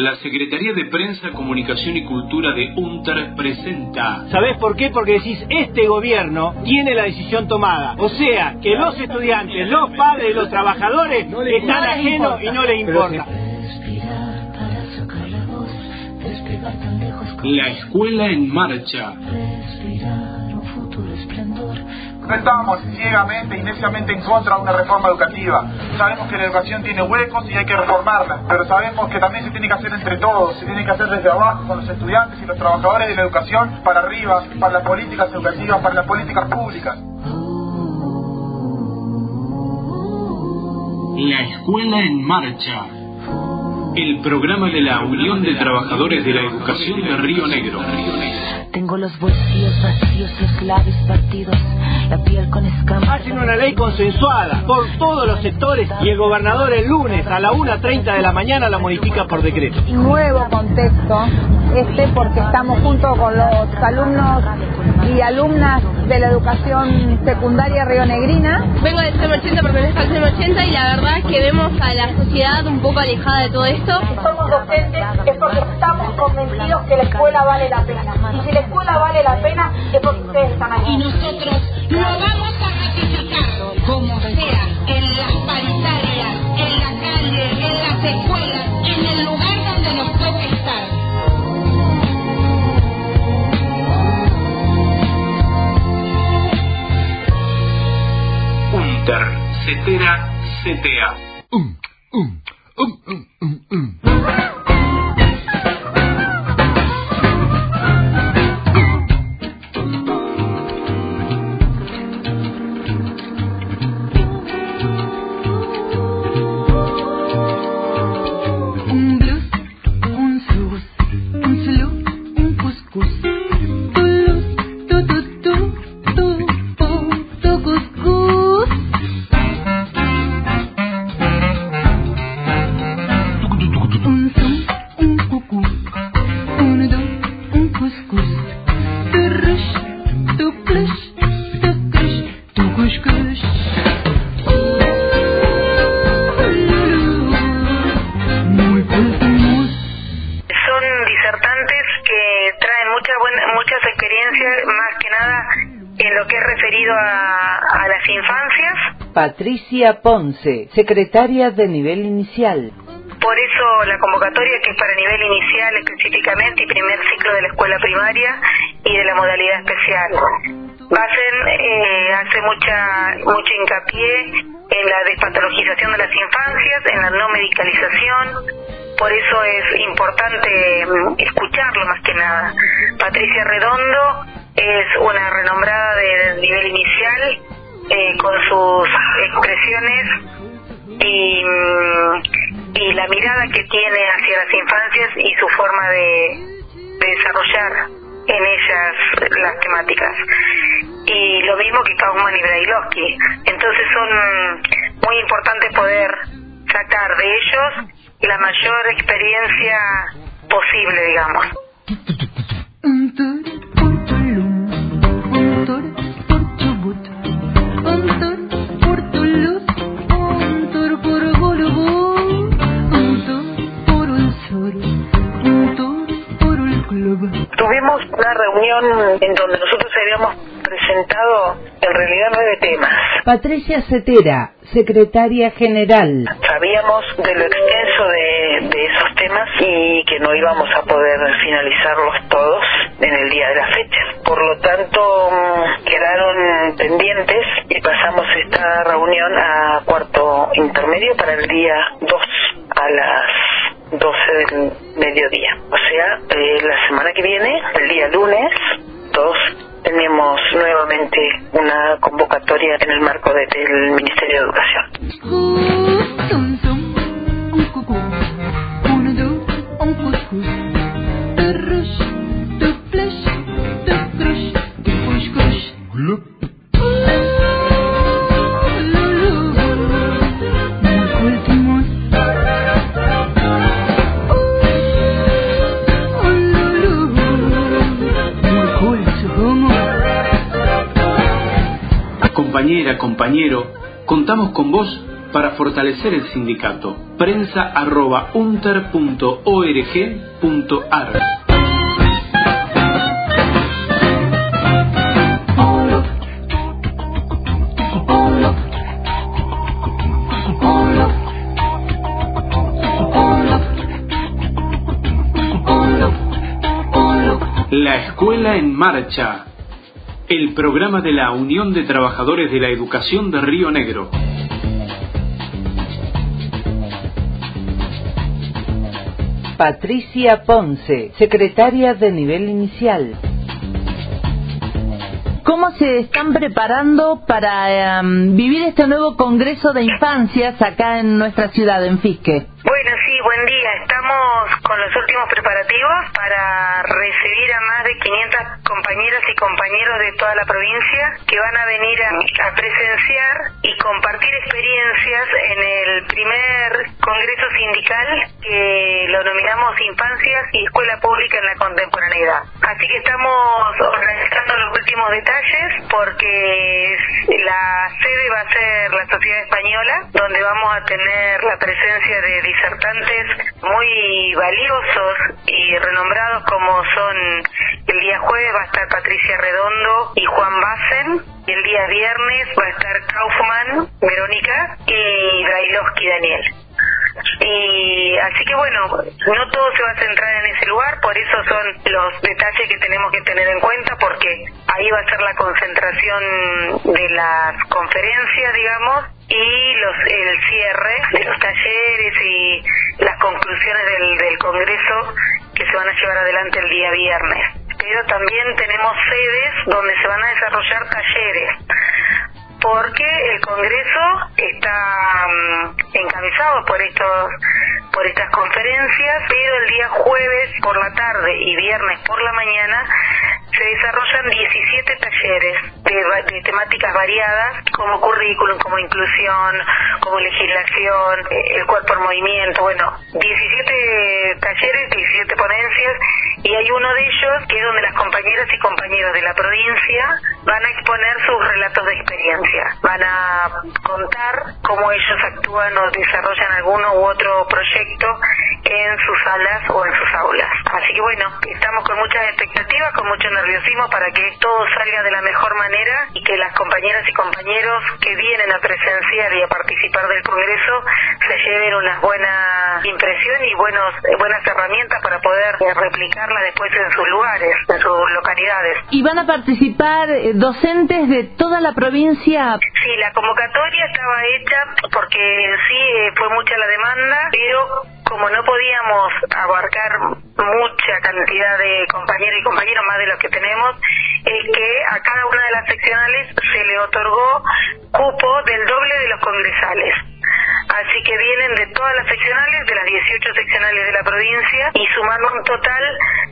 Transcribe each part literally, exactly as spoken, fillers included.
La Secretaría de Prensa, Comunicación y Cultura de UNTER presenta... ¿Sabés por qué? Porque decís, este gobierno tiene la decisión tomada. O sea, que los estudiantes, los padres, los trabajadores están ajenos y no les importa. La Escuela en Marcha. No estamos ciegamente y neciamente en contra de una reforma educativa. Sabemos que la educación tiene huecos y hay que reformarla, pero sabemos que también se tiene que hacer entre todos, se tiene que hacer desde abajo, con los estudiantes y los trabajadores de la educación, para arriba, para las políticas educativas, para las políticas públicas. La Escuela en Marcha. El programa de la Unión de Trabajadores de la Educación de Río Negro. Tengo los bolsillos vacíos, los labios partidos, la piel con escamas. Hacen una ley consensuada por todos los sectores y el gobernador el lunes a la una treinta de la mañana la modifica por decreto. Nuevo contexto este porque estamos junto con los alumnos y alumnas de la educación secundaria rionegrina. Vengo del C E M ochenta, pertenezco al C E M ochenta y la verdad es que vemos a la sociedad un poco alejada de todo esto. Si somos docentes es porque estamos convencidos que la escuela vale la pena. Y si la escuela vale la pena es porque ustedes están aquí. Y nosotros lo vamos a ratificar, como sea, en las paritarias, en la calle, en las escuelas, en el lugar donde nos toque estar. UNTER, CETERA, C T A. Um, um, um, um, um, um. Patricia Ponce, secretaria de nivel inicial. Por eso la convocatoria, que es para nivel inicial específicamente y primer ciclo de la escuela primaria y de la modalidad especial. Basen eh, hace mucha mucho hincapié en la despatologización de las infancias, en la no medicalización. Por eso es importante escucharlo más que nada. Patricia Redondo es una renombrada de nivel inicial, Eh, con sus expresiones y, y la mirada que tiene hacia las infancias y su forma de, de desarrollar en ellas las temáticas. Y lo mismo que Kaufman y Brailovsky. Entonces son muy importantes poder sacar de ellos la mayor experiencia posible, digamos. Tuvimos una reunión en donde nosotros habíamos presentado en realidad nueve temas. Patricia Cetera, secretaria general. Sabíamos de lo extenso de, de esos temas y que no íbamos a poder finalizarlos todos en el día de la fecha. Por lo tanto, quedaron pendientes y pasamos esta reunión a cuarto intermedio para el día dos a las doce del mediodía. O sea, eh, la semana que viene, el día lunes, todos tenemos nuevamente una convocatoria en el marco de, del Ministerio de Educación. Compañera, compañero, contamos con vos para fortalecer el sindicato. Prensa arroba unter punto org punto ar. La Escuela en Marcha, el programa de la Unión de Trabajadores de la Educación de Río Negro. Patricia Ponce, secretaria de nivel inicial. ¿Cómo se están preparando para um, vivir este nuevo Congreso de Infancias acá en nuestra ciudad, en Fisque? Bueno, sí, buen día. Estamos con los últimos preparativos para recibir a más de quinientas compañeras y compañeros de toda la provincia que van a venir a, a presenciar y compartir experiencias en el primer Congreso Sindical que lo denominamos Infancias y Escuela Pública en la Contemporaneidad. Así que estamos organizando los últimos detalles porque la sede va a ser la Sociedad Española, donde vamos a tener la presencia de disertantes muy valiosos y renombrados como son el día jueves va a estar Patricia Redondo y Juan Bassen, y el día viernes va a estar Kaufman, Verónica y Brailovsky Daniel. Y así que bueno, no todo se va a centrar en ese lugar, por eso son los detalles que tenemos que tener en cuenta, porque ahí va a ser la concentración de las conferencias, digamos, y los el cierre de los talleres y las conclusiones del, del Congreso que se van a llevar adelante el día viernes. Pero también tenemos sedes donde se van a desarrollar talleres, porque el Congreso está um, encabezado por estos por estas conferencias, pero el día jueves por la tarde y viernes por la mañana se desarrollan diecisiete talleres de, de temáticas variadas, como currículum, como inclusión, como legislación, el cuerpo en movimiento, bueno, diecisiete talleres, diecisiete ponencias, y hay uno de ellos que es donde las compañeras y compañeros de la provincia van a exponer sus relatos de experiencia, van a contar cómo ellos actúan o desarrollan alguno u otro proyecto en sus salas o en sus aulas. Así que bueno, estamos con muchas expectativas, con mucho nerviosismo para que todo salga de la mejor manera y que las compañeras y compañeros que vienen a presenciar y a participar del Congreso se lleven una buena impresión y buenos, buenas herramientas para poder replicarla después en sus lugares, en sus localidades. ¿Y van a participar docentes de toda la provincia? Sí, la convocatoria estaba hecha porque en sí fue mucha la demanda, pero como no podíamos abarcar mucha cantidad de compañeros y compañeros más de los que tenemos, es que a cada una de las seccionales se le otorgó cupo del doble de los congresales. Así que vienen de todas las seccionales, de las dieciocho seccionales de la provincia, y sumando un total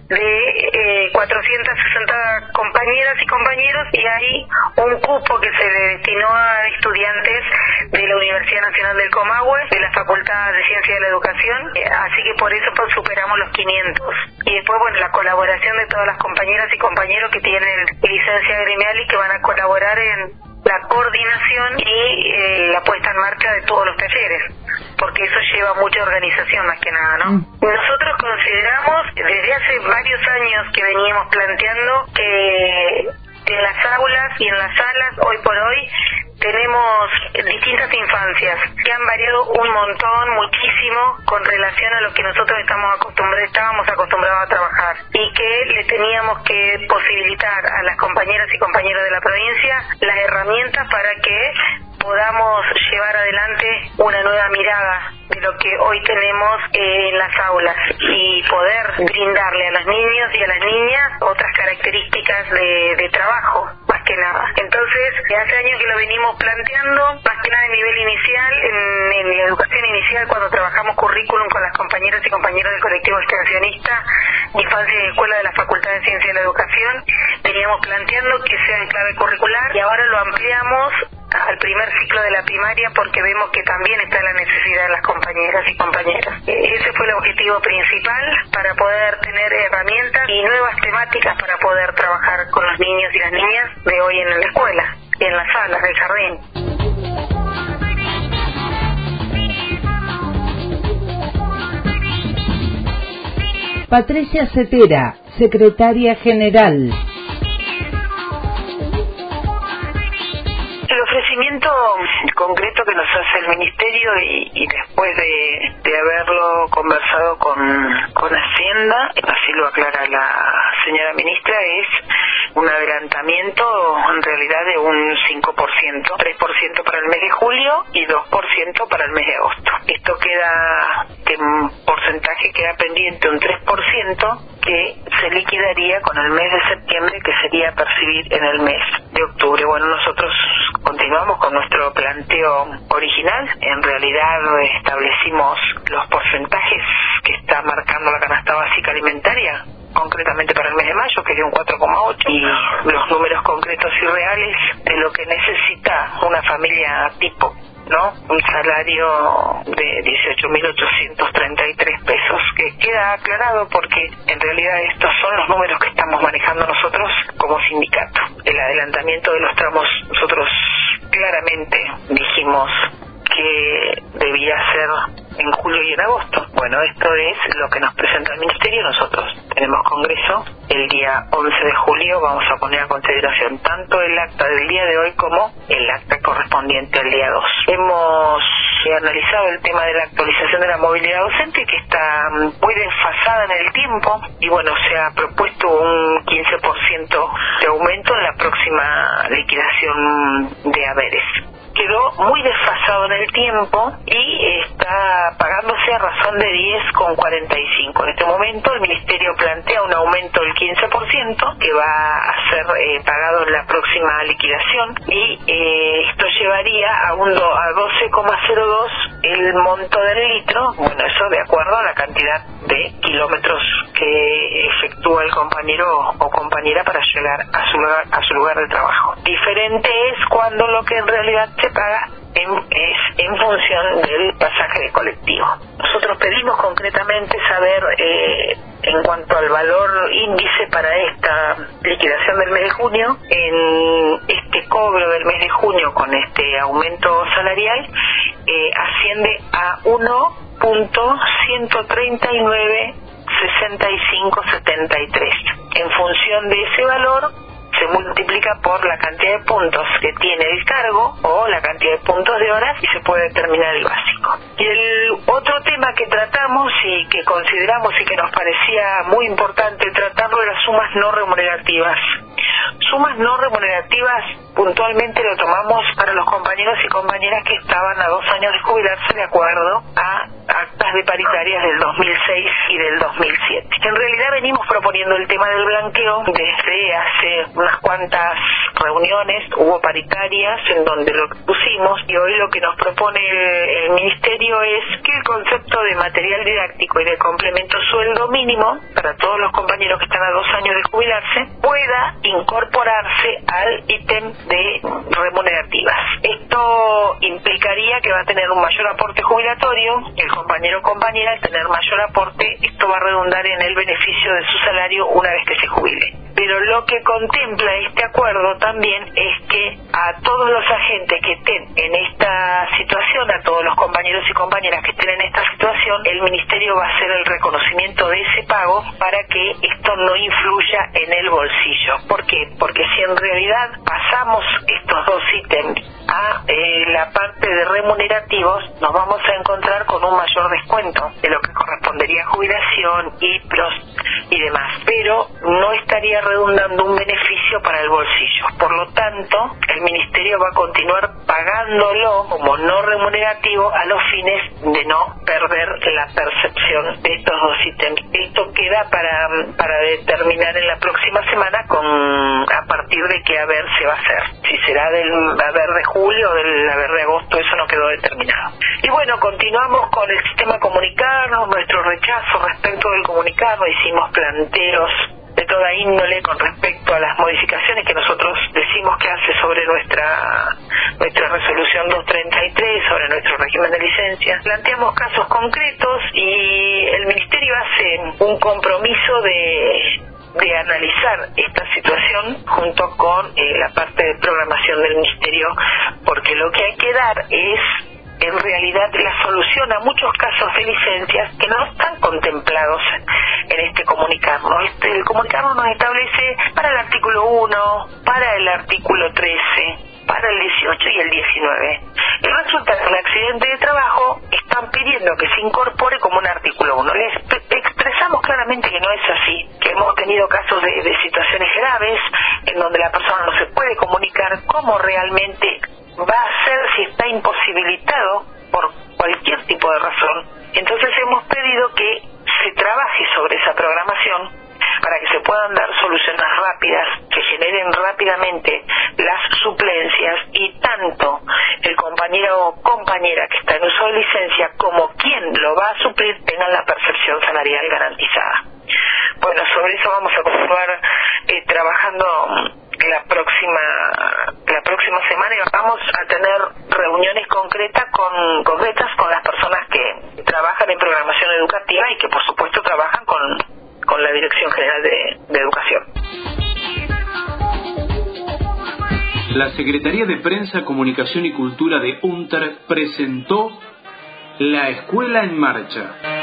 de eh, cuatrocientas sesenta compañeras y compañeros, y hay un cupo que se le destinó a estudiantes de la Universidad Nacional del Comahue, de la Facultad de Ciencia de la Educación, eh, así que por eso pues, superamos los quinientos. Y después, bueno, la colaboración de todas las compañeras y compañeros que tienen licencia gremial y que van a colaborar en la coordinación y eh, la puesta en marcha de todos los talleres, porque eso lleva mucha organización más que nada, ¿no? Mm. Nosotros consideramos, desde hace varios años que veníamos planteando que en las aulas y en las salas, hoy por hoy, tenemos distintas infancias que han variado un montón, muchísimo, con relación a lo que nosotros estamos acostumbrados, estábamos acostumbrados a trabajar, y que le teníamos que posibilitar a las compañeras y compañeros de la provincia las herramientas para que podamos llevar adelante una nueva mirada de lo que hoy tenemos eh, en las aulas y poder brindarle a los niños y a las niñas otras características de, de trabajo, más que nada. Entonces, hace años que lo venimos planteando, más que nada a nivel inicial, en, en la educación inicial, cuando trabajamos currículum con las compañeras y compañeros del colectivo extensionista Infancia y Escuela de la Facultad de Ciencia de la Educación, veníamos planteando que sea en clave curricular, y ahora lo ampliamos al primer ciclo de la primaria porque vemos que también está la necesidad de las compañeras y compañeros. Ese fue el objetivo principal, para poder tener herramientas y nuevas temáticas para poder trabajar con los niños y las niñas de hoy en la escuela y en las salas del jardín. Patricia Cetera, secretaria general. El ofrecimiento concreto que nos hace el Ministerio y, y después de, de haberlo conversado con, con Hacienda, así lo aclara la señora ministra, es un adelantamiento en realidad de un cinco por ciento, tres por ciento para el mes de julio y dos por ciento para el mes de agosto. Esto queda, que en porcentaje queda pendiente un tres por ciento que se liquidaría con el mes de septiembre, que sería percibir en el mes de octubre. Bueno, nosotros continuamos con nuestro planteo original. En realidad establecimos los porcentajes que está marcando la canasta básica alimentaria, concretamente para el mes de mayo, que es de un cuatro coma ocho, y los números concretos y reales de lo que necesita una familia tipo, ¿no? Un salario de dieciocho mil ochocientos treinta y tres pesos, que queda aclarado porque en realidad estos son los números que estamos manejando nosotros como sindicato. El adelantamiento de los tramos, nosotros claramente dijimos que debía ser en julio y en agosto. Bueno, esto es lo que nos presenta el Ministerio. Nosotros tenemos congreso el día once de julio. Vamos a poner a consideración tanto el acta del día de hoy como el acta correspondiente al día dos. Hemos analizado el tema de la actualización de la movilidad docente, que está muy desfasada en el tiempo, y bueno, se ha propuesto un quince por ciento de aumento en la próxima liquidación de haberes. Quedó muy desfasado en el tiempo y está pagándose a razón de diez con cuarenta y cinco. En este momento el Ministerio plantea un aumento del quince por ciento que va a ser eh, pagado en la próxima liquidación, y eh, esto llevaría a, un do, a doce coma cero dos el monto del litro. Bueno, eso de acuerdo a la cantidad de kilómetros que efectúa el compañero o compañera para llegar a su lugar, a su lugar de trabajo. Diferente es cuando lo que en realidad se paga en, es en función del pasaje de colectivo. Nosotros pedimos concretamente saber eh, en cuanto al valor índice para esta liquidación del mes de junio, en este cobro del mes de junio con este aumento salarial, eh, asciende a uno punto ciento treinta y nueve sesenta y cinco setenta y tres. En función de ese valor se multiplica por la cantidad de puntos que tiene el cargo o la cantidad de puntos de horas y se puede determinar el básico. Y el otro tema que tratamos y que consideramos y que nos parecía muy importante tratarlo eran las sumas no remunerativas. Sumas no remunerativas puntualmente lo tomamos para los compañeros y compañeras que estaban a dos años de jubilarse de acuerdo a actas de paritarias del dos mil seis y del dos mil siete. En realidad venimos proponiendo el tema del blanqueo desde hace unas cuantas reuniones, hubo paritarias en donde lo pusimos, y hoy lo que nos propone el, el Ministerio es que el concepto de material didáctico y de complemento sueldo mínimo para todos los compañeros que están a dos años de jubilarse pueda incorporarse al ítem de remunerativas. Esto implicaría que va a tener un mayor aporte jubilatorio. El compañero o compañera, al tener mayor aporte, esto va a redundar en el beneficio de su salario una vez que se jubile. Pero lo que contempla este acuerdo también es que a todos los agentes que estén en esta situación, a todos los compañeros y compañeras que estén en esta situación, el Ministerio va a hacer el reconocimiento de ese pago para que esto no influya en el bolsillo. ¿Por qué? Porque si en realidad pasamos estos dos ítems a eh, la parte de remunerativos, nos vamos a encontrar con un mayor descuento de lo que correspondería a jubilación, I P R O S y demás, pero no estaría redundando un beneficio para el bolsillo. Por lo tanto, el Ministerio va a continuar pagándolo como no remunerativo a los fines de no perder la percepción de estos dos ítems. Esto queda para, para determinar en la próxima semana con a partir de qué haber se va a hacer. Si será del haber de julio o del haber de agosto, eso no quedó determinado. Y bueno, continuamos con el sistema comunicarnos, nuestro rechazo respecto del comunicarnos, hicimos planteos de toda índole con respecto a las modificaciones que nosotros decimos que hace sobre nuestra nuestra resolución doscientos treinta y tres, sobre nuestro régimen de licencias. Planteamos casos concretos y el Ministerio hace un compromiso de de analizar esta situación junto con eh, la parte de programación del Ministerio, porque lo que hay que dar es en realidad la solución a muchos casos de licencias que no están contemplados en en este comunicarnos. Este, el comunicarnos nos establece para el artículo uno, para el artículo trece, para el dieciocho y el diecinueve. Y resulta que el accidente de trabajo están pidiendo que se incorpore como un artículo uno. Les expresamos claramente que no es así, que hemos tenido casos de, de situaciones graves en donde la persona no se puede comunicar cómo realmente va a ser si está imposibilitado por cualquier tipo de razón. Entonces hemos pedido que se trabaje sobre esa programación para que se puedan dar soluciones rápidas, que generen rápidamente las suplencias y tanto el compañero o compañera que está en uso de licencia como quien lo va a suplir tengan la percepción salarial garantizada. Bueno, sobre eso vamos a continuar eh, trabajando la próxima la próxima semana y vamos a tener reuniones concretas con concretas con las personas que trabajan en programación educativa y que por supuesto trabajan con con la Dirección General de, de Educación. La Secretaría de Prensa, Comunicación y Cultura de UNTER presentó La Escuela en Marcha.